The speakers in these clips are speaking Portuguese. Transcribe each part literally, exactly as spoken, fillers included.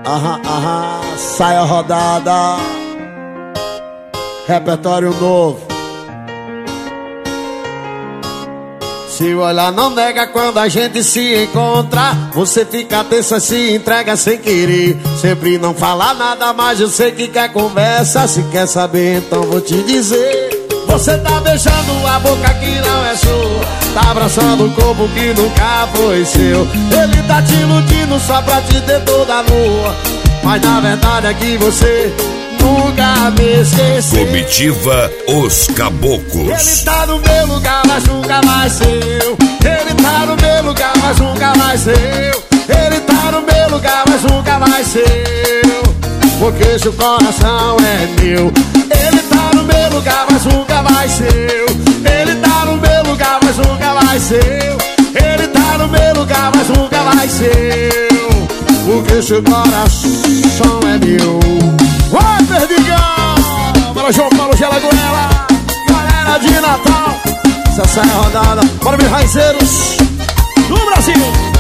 Aham, aham, saia rodada. Repertório novo. Se o olhar não nega quando a gente se encontra, você fica tensa, se entrega sem querer. Sempre não fala nada, mas eu sei que quer conversa. Se quer saber, então vou te dizer. Você tá beijando a boca que não é sua, tá abraçando o corpo que nunca foi seu. Ele tá te iludindo só pra te ter toda nua, mas na verdade é que você nunca me esqueceu. Comitiva Os Caboclos. Ele tá no meu lugar, mas nunca mais seu. Ele tá no meu lugar, mas nunca mais seu. Ele tá no meu lugar, mas nunca mais seu, porque seu coração é meu. Ele tá no meu lugar, mas nunca mais seu. Ele tá no meu lugar, mas nunca mais seu. Ele tá no meu lugar, mas nunca mais seu, porque seu coração é meu. Vai, Perdigão! Bora, João Paulo Gelagoela, galera de Natal. Essa é a rodada. Bora, meus raizeiros do Brasil.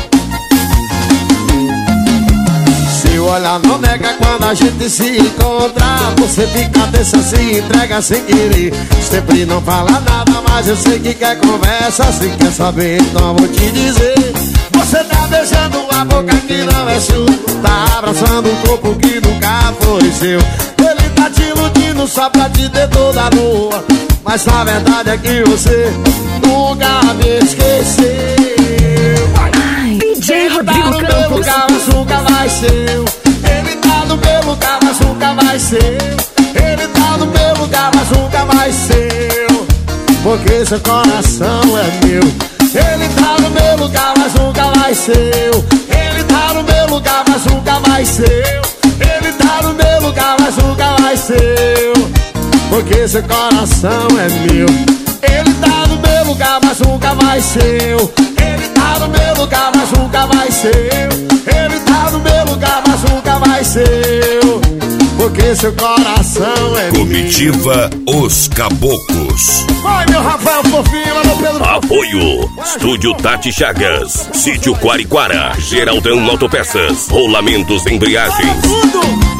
Se o olhar não nega quando a gente se encontra, você fica tensa, se entrega sem querer. Sempre não fala nada, mas eu sei que quer conversa. Se quer saber, então vou te dizer. Você tá beijando a boca que não é sua, tá abraçando um corpo que nunca foi seu. Ele tá te iludindo só pra te ter toda nua, mas na verdade é que você nunca me esqueceu. D J Ele tá Rodrigo no meu Campos. lugar, mas nunca vai seu. Ele tá no meu lugar, mas nunca vai seu. Ele tá no meu lugar, mas nunca vai seu, porque seu coração é meu. Ele tá no meu lugar, mas nunca vai seu. Ele tá no meu lugar, mas nunca vai seu. Ele tá no meu lugar, mas nunca vai seu, porque seu coração é meu. Ele tá no meu lugar, mas nunca vai seu. Ele tá no meu lugar, mas nunca vai seu. Ele tá no meu lugar, mas nunca vai seu, porque seu coração é meu. Comitiva Os Caboclos. Vai, meu Rafael Fofinho, lá no Pedro. Apoio Estúdio Tati Chagas, Sítio Quariquara, Geraldão Autopeças, Rolamentos, Embreagens. Tudo!